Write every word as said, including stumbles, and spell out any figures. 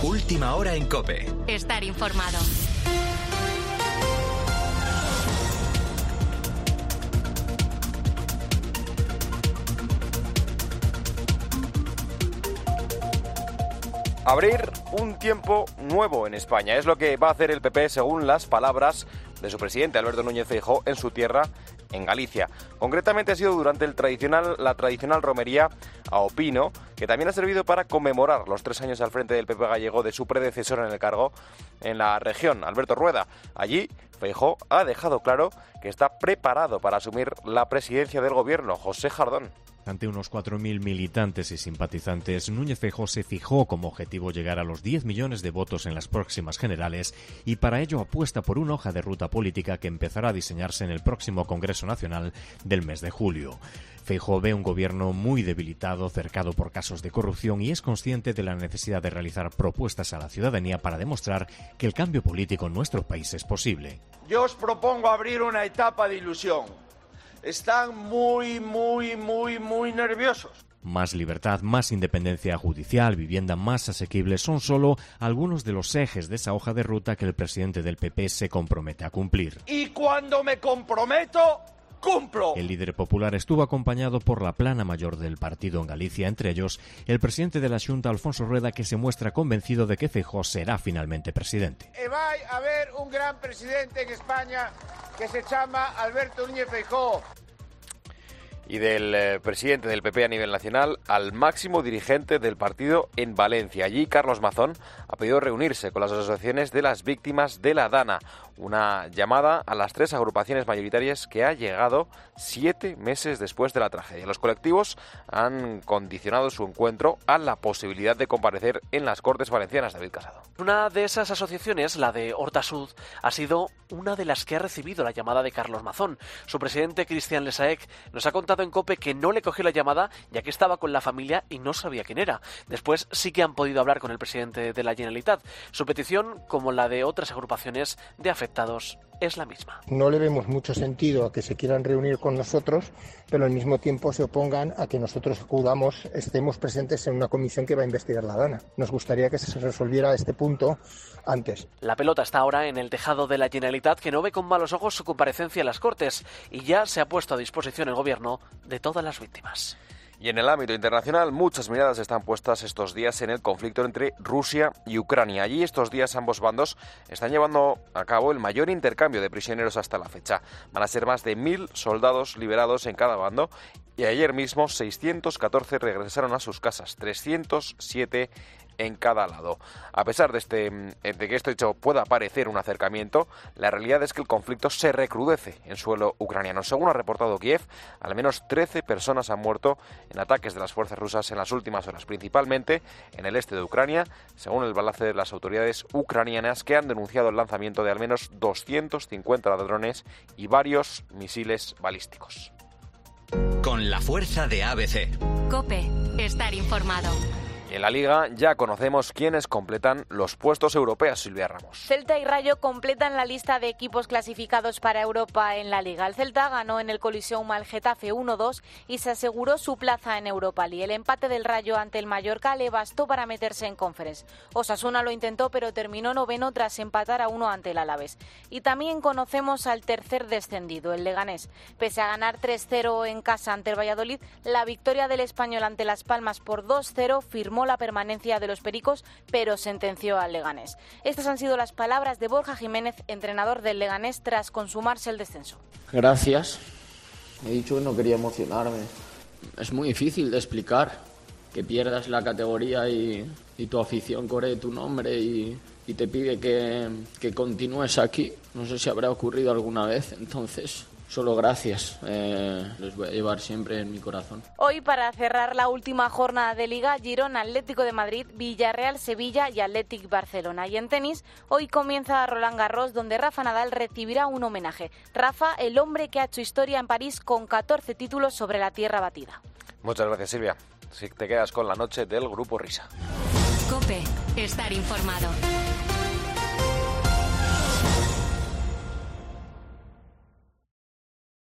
Última hora en COPE. Estar informado. Abrir un tiempo nuevo en España es lo que va a hacer el P P según las palabras de su presidente Alberto Núñez Feijóo en su tierra, en Galicia. Concretamente ha sido durante el tradicional, la tradicional romería a Opino, que también ha servido para conmemorar los tres años al frente del P P gallego de su predecesor en el cargo en la región, Alberto Rueda. Allí, Feijóo ha dejado claro que está preparado para asumir la presidencia del gobierno. José Jardón. Ante unos cuatro mil militantes y simpatizantes, Núñez Feijóo se fijó como objetivo llegar a los diez millones de votos en las próximas generales y para ello apuesta por una hoja de ruta política que empezará a diseñarse en el próximo Congreso Nacional del mes de julio. Feijóo ve un gobierno muy debilitado, cercado por casos de corrupción y es consciente de la necesidad de realizar propuestas a la ciudadanía para demostrar que el cambio político en nuestro país es posible. Yo os propongo abrir una etapa de ilusión. Están muy, muy, muy, muy nerviosos. Más libertad, más independencia judicial, vivienda más asequible son solo algunos de los ejes de esa hoja de ruta que el presidente del P P se compromete a cumplir. Y cuando me comprometo, cumplo. El líder popular estuvo acompañado por la plana mayor del partido en Galicia, entre ellos el presidente de la Xunta, Alfonso Rueda, que se muestra convencido de que Feijóo será finalmente presidente. E vai haber un gran presidente en España que se llama Alberto Núñez Feijóo. Y del eh, presidente del P P a nivel nacional al máximo dirigente del partido en Valencia. Allí Carlos Mazón ha pedido reunirse con las asociaciones de las víctimas de la Dana, una llamada a las tres agrupaciones mayoritarias que ha llegado siete meses después de la tragedia. Los colectivos han condicionado su encuentro a la posibilidad de comparecer en las Cortes Valencianas. David Casado. Una de esas asociaciones, la de Horta Sud, ha sido una de las que ha recibido la llamada de Carlos Mazón. Su presidente, Cristian Lesaec, nos ha contado en COPE que no le cogió la llamada ya que estaba con la familia y no sabía quién era. Después sí que han podido hablar con el presidente de la Generalitat. Su petición, como la de otras agrupaciones de afectados, es la misma. No le vemos mucho sentido a que se quieran reunir con nosotros, pero al mismo tiempo se opongan a que nosotros acudamos, estemos presentes en una comisión que va a investigar la Dana. Nos gustaría que se resolviera este punto antes. La pelota está ahora en el tejado de la Generalitat, que no ve con malos ojos su comparecencia en las Cortes y ya se ha puesto a disposición el gobierno de todas las víctimas. Y en el ámbito internacional, muchas miradas están puestas estos días en el conflicto entre Rusia y Ucrania. Allí estos días ambos bandos están llevando a cabo el mayor intercambio de prisioneros hasta la fecha. Van a ser más de mil soldados liberados en cada bando y ayer mismo seiscientos catorce regresaron a sus casas, trescientos siete en cada lado. A pesar de, este, de que este hecho pueda parecer un acercamiento, la realidad es que el conflicto se recrudece en suelo ucraniano. Según ha reportado Kiev, al menos trece personas han muerto en ataques de las fuerzas rusas en las últimas horas, principalmente en el este de Ucrania, según el balance de las autoridades ucranianas, que han denunciado el lanzamiento de al menos doscientos cincuenta drones y varios misiles balísticos. Con la fuerza de A B C. COPE. Estar informado. En la Liga ya conocemos quiénes completan los puestos europeos, Silvia Ramos. Celta y Rayo completan la lista de equipos clasificados para Europa en la Liga. El Celta ganó en el Coliseum al Getafe uno dos y se aseguró su plaza en Europa League. El empate del Rayo ante el Mallorca le bastó para meterse en Conference. Osasuna lo intentó, pero terminó noveno tras empatar a uno ante el Alavés. Y también conocemos al tercer descendido, el Leganés. Pese a ganar tres cero en casa ante el Valladolid, la victoria del Español ante Las Palmas por dos cero firmó la permanencia de los Pericos, pero sentenció al Leganés. Estas han sido las palabras de Borja Jiménez, entrenador del Leganés, tras consumarse el descenso. Gracias. He dicho que no quería emocionarme. Es muy difícil de explicar que pierdas la categoría y, y tu afición coree tu nombre y, y te pide que, que continúes aquí. No sé si habrá ocurrido alguna vez, entonces... Solo gracias, eh, los voy a llevar siempre en mi corazón. Hoy, para cerrar la última jornada de Liga, Girona, Atlético de Madrid, Villarreal, Sevilla y Athletic Barcelona. Y en tenis, hoy comienza Roland Garros, donde Rafa Nadal recibirá un homenaje. Rafa, el hombre que ha hecho historia en París con catorce títulos sobre la tierra batida. Muchas gracias, Silvia. Si te quedas con la noche del Grupo Risa. COPE. Estar informado.